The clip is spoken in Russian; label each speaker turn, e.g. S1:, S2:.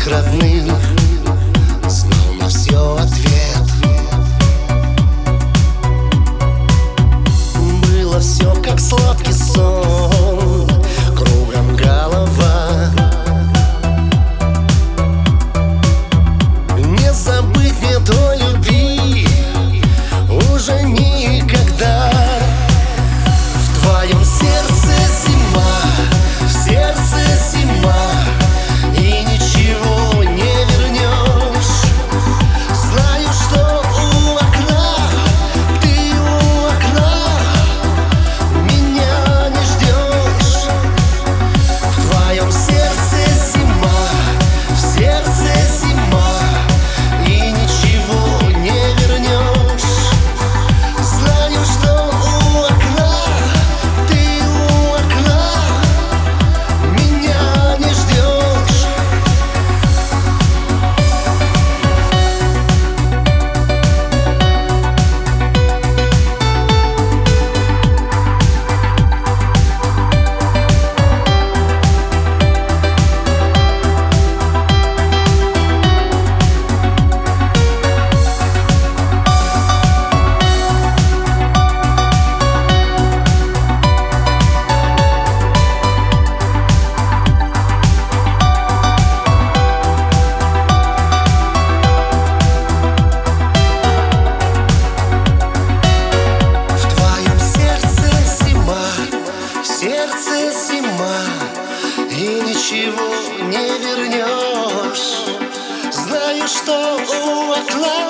S1: своих родных знал на все ответ. Было все как сладкий сон, кругом голова. Не забыть мне той любви уже никогда. В твоем сердце зима, в сердце зима, и ничего не вернешь. Знаю, что у окна, ты у окна, меня не ждешь. В твоем сердце зима, в сердце зима, и ничего не вернешь. Знаю, что у окна, ты у окна, меня не ждешь. Сердце зима, и ничего не вернешь. Знаю, что у окна